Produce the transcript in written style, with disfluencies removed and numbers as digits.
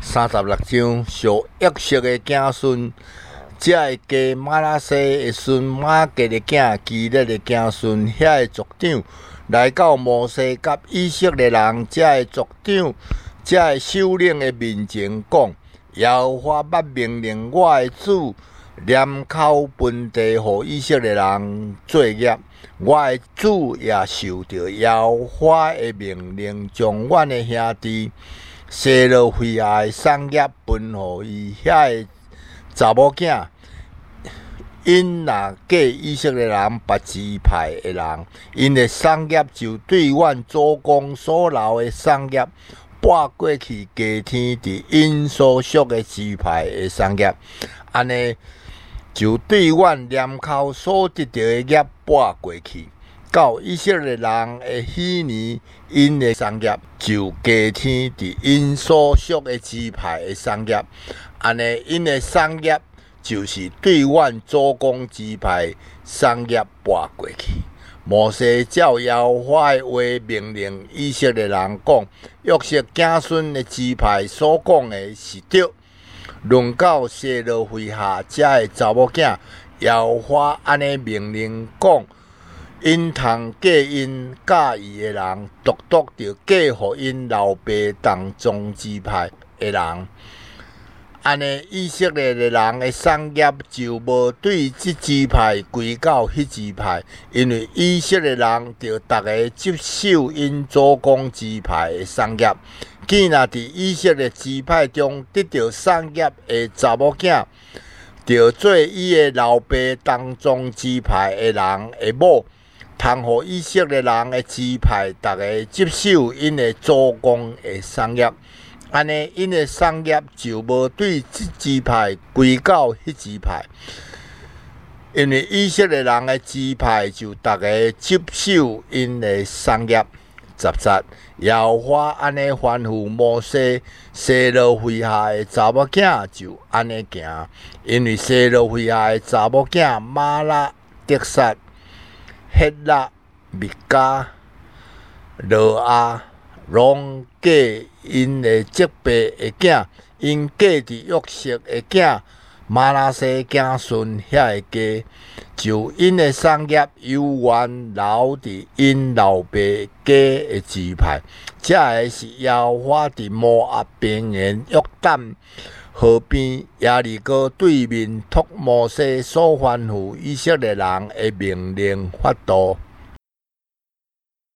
36章属约瑟的子孙，这个家马拉西的孙马吉的囝基列的子孙，遐个族长来到摩西甲以色列人，这个族长，这个首领的面前讲：耶和华捌命令我的主念口分地，予以色列人作业。我的主也受到耶和华的命令，将阮的兄弟西罗非亚的产业分予伊遐个查某囝。因若嫁以色列人别支派的人，因的产业就对阮祖公所留的产业拨过去，加添伫因所属的支派的产业，安尼就对阮念口所得到的业拨过去。到以色列人的迄年，因的产业就加添伫因所属的支派的产业，安尼因的产业就是对阮祖公支派产业拨过去。摩西照耶和华的话命令以色列人讲：约瑟子孙的支派所讲的是对。论到西罗非亚这个查某囝，耶和华安尼命令讲：因通嫁因佮意的人，独独着嫁予因老爸当中支派的人。安尼以色列的人的产业就无对这支派归到迄支派，因为以色列人着逐个接受因祖公支派的产业。既若伫以色列支派中得到产业的查某囝，着做伊的老爸当中支派的人的某，通予以色列人的支派逐个接受因的祖公的产业。安尼，因的产业就无对这支派归到迄支派，因为以色列人的支派就逐个接受因的产业。17耶和华安尼吩咐摩西，西罗非亚的查某囝就安尼行，因为西罗非亚的查某囝玛拉、得撒、希拉、米迦、罗阿，拢嫁因的结拜的囝，因嫁伫约瑟的囝马拉西子孙遐个家，就因的产业犹原留伫因老爸家的支派。这个是耶和华伫摩押平原约旦河边耶利哥对面托摩西所吩咐以色列人的命令法度。